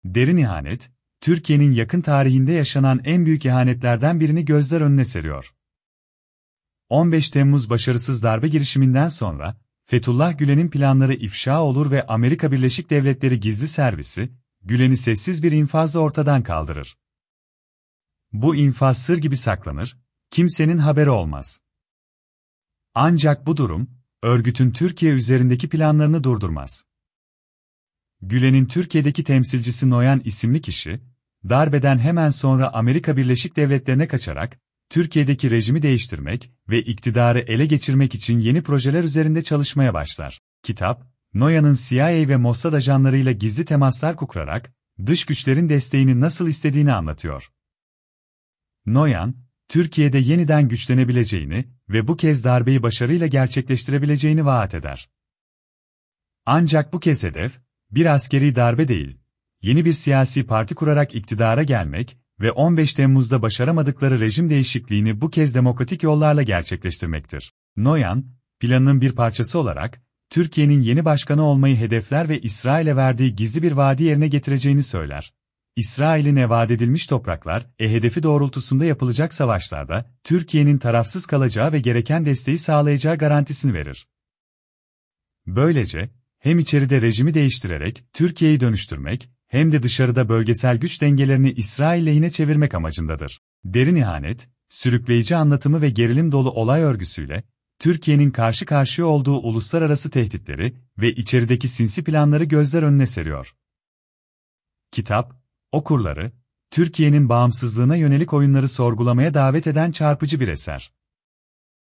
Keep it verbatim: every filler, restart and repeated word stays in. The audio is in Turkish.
Derin ihanet, Türkiye'nin yakın tarihinde yaşanan en büyük ihanetlerden birini gözler önüne seriyor. on beş Temmuz başarısız darbe girişiminden sonra, Fethullah Gülen'in planları ifşa olur ve Amerika Birleşik Devletleri Gizli Servisi, Gülen'i sessiz bir infazla ortadan kaldırır. Bu infaz sır gibi saklanır, kimsenin haberi olmaz. Ancak bu durum, örgütün Türkiye üzerindeki planlarını durdurmaz. Gülen'in Türkiye'deki temsilcisi Noyan isimli kişi, darbeden hemen sonra Amerika Birleşik Devletleri'ne kaçarak, Türkiye'deki rejimi değiştirmek ve iktidarı ele geçirmek için yeni projeler üzerinde çalışmaya başlar. Kitap, Noyan'ın C I A ve Mossad ajanlarıyla gizli temaslar kurarak, dış güçlerin desteğini nasıl istediğini anlatıyor. Noyan, Türkiye'de yeniden güçlenebileceğini ve bu kez darbeyi başarıyla gerçekleştirebileceğini vaat eder. Ancak bu kez hedef, bir askeri darbe değil, yeni bir siyasi parti kurarak iktidara gelmek ve on beş Temmuz'da başaramadıkları rejim değişikliğini bu kez demokratik yollarla gerçekleştirmektir. Noyan, planının bir parçası olarak, Türkiye'nin yeni başkanı olmayı hedefler ve İsrail'e verdiği gizli bir vaadi yerine getireceğini söyler. İsrail'in vaat edilmiş topraklar, e-hedefi doğrultusunda yapılacak savaşlarda, Türkiye'nin tarafsız kalacağı ve gereken desteği sağlayacağı garantisini verir. Böylece, hem içeride rejimi değiştirerek Türkiye'yi dönüştürmek, hem de dışarıda bölgesel güç dengelerini İsrail lehine çevirmek amacındadır. Derin ihanet, sürükleyici anlatımı ve gerilim dolu olay örgüsüyle, Türkiye'nin karşı karşıya olduğu uluslararası tehditleri ve içerideki sinsi planları gözler önüne seriyor. Kitap, okurları, Türkiye'nin bağımsızlığına yönelik oyunları sorgulamaya davet eden çarpıcı bir eser.